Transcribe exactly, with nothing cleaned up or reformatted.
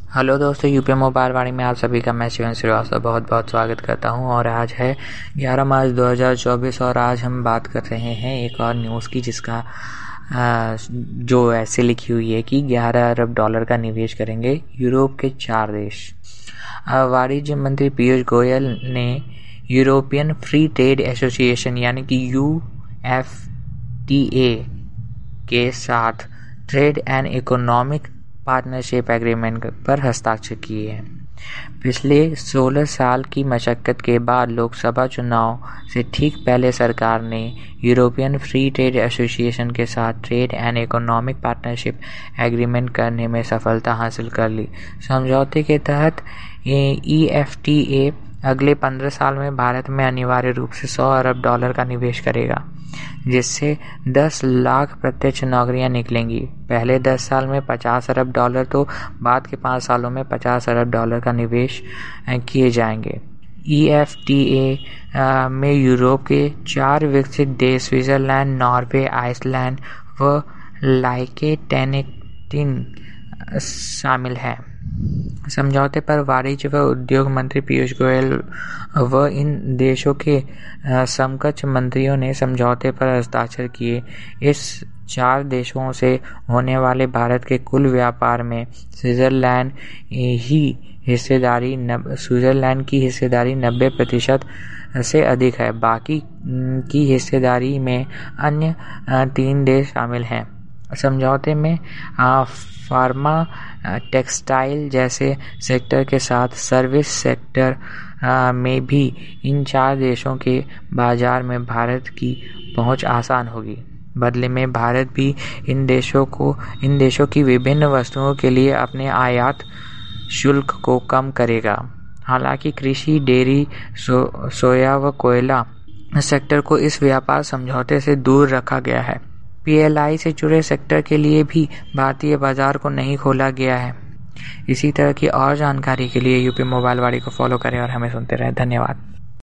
Hello दोस्तों, UP mobile वाणी में आप सभी का मैं शिवन श्रीवास्तव बहुत बहुत स्वागत करता हूं। और आज है ग्यारह मार्च दो हज़ार चौबीस और आज हम बात कर रहे हैं एक और न्यूज़ की, जिसका जो ऐसे लिखी हुई है कि ग्यारह अरब डॉलर का निवेश करेंगे यूरोप के चार देश। वाणिज्य मंत्री पीयूष गोयल ने यूरोपियन फ्री ट्रेड एसोसिएशन यानी कि यू एफ टी ए के साथ trade and economic partnership agreement पर हस्ताक्षर किए हैं। पिछले सोलह साल की मशक्कत के बाद लोकसभा चुनाव से ठीक पहले सरकार ने यूरोपियन फ्री ट्रेड एसोसिएशन के साथ trade and economic partnership agreement करने में सफलता हासिल कर ली। समझौते के तहत ई एफ टी ए अगले पंद्रह साल में भारत में अनिवार्य रूप से सौ अरब डॉलर का निवेश करेगा, जिससे दस लाख प्रत्यक्ष नौकरियां निकलेंगी। पहले दस साल में पचास अरब डॉलर तो बाद के पाँच सालों में पचास अरब डॉलर का निवेश किए जाएंगे। ई एफ टी ए में यूरोप के चार विकसित देश स्विट्जरलैंड, नॉर्वे, आइसलैंड व लाइकेटेनटिन शामिल हैं। समझौते पर वाणिज्य व उद्योग मंत्री पीयूष गोयल व इन देशों के समकक्ष मंत्रियों ने समझौते पर हस्ताक्षर किए। इस चार देशों से होने वाले भारत के कुल व्यापार में स्विट्जरलैंड ही हिस्सेदारी स्विट्जरलैंड की हिस्सेदारी नब्बे प्रतिशत से अधिक है। बाकी की हिस्सेदारी में अन्य तीन देश शामिल हैं। समझौते में फार्मा, टेक्सटाइल जैसे सेक्टर के साथ सर्विस सेक्टर में भी इन चार देशों के बाजार में भारत की पहुंच आसान होगी। बदले में भारत भी इन देशों को इन देशों की विभिन्न वस्तुओं के लिए अपने आयात शुल्क को कम करेगा। हालांकि कृषि, डेयरी, सो, सोया व कोयला सेक्टर को इस व्यापार समझौते से दूर रखा गया है। पी एल आई से जुड़े सेक्टर के लिए भी भारतीय बाजार को नहीं खोला गया है। इसी तरह की और जानकारी के लिए यूपी मोबाइल वाणी को फॉलो करें और हमें सुनते रहें। धन्यवाद।